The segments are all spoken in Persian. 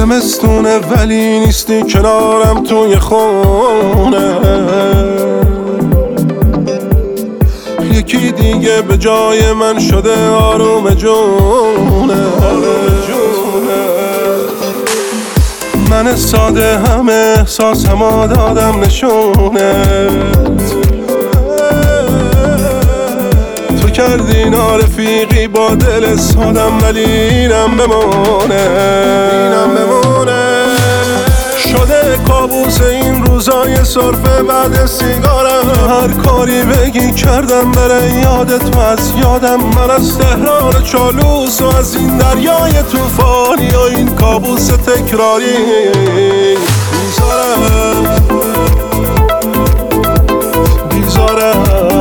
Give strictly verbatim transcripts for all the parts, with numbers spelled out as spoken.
زمستونه ولی نیستی کنارم توی خونه. یکی دیگه به جای من شده آروم جونه. من ساده همه احساسمو دادم نشونت. تو کردی نارفیقی با دل سادم ولی اینم بمونه. اینم بمونه. شده کابوس این روزای سرفه بعد سیگارم. هر کاری بگی کردم بره یاد تو از یادم. من از تهران چالوس و از این دریای توفانی و این کابوس تکراری بیزارم بیزارم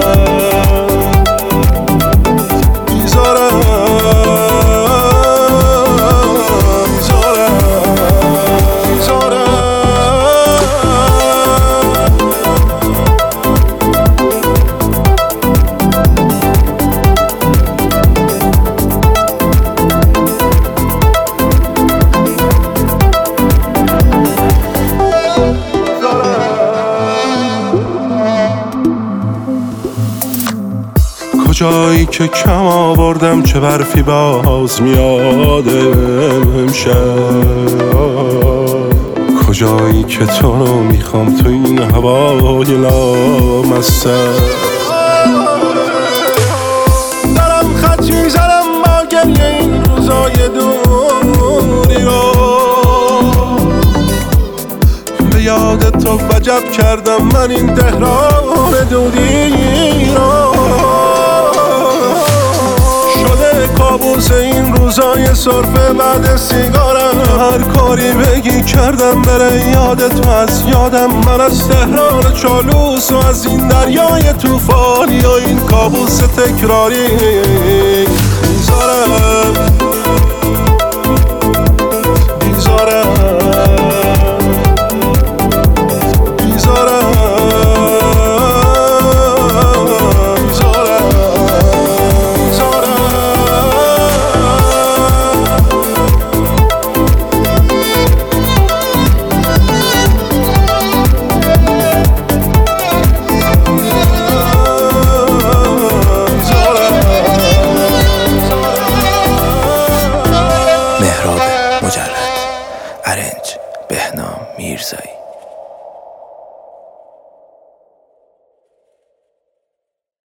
کجایی که کم آوردم چه برفی باز میاد امشب. کجایی که تو رو میخوام تو این هوای لامصب. دارم خط میزنم با گریه این روزای دوری رو. به یاد تو وجب کردم من این تهران دودی رو. کابوس این روزای سرفه بعد سیگارم. هر کاری بگی کردم بره یاد تو از یادم. من از تهران چالوس و از این دریای توفانی و این کابوس تکراری بیزارم بیزارم مجرد. ارنج بهنام میرزایی.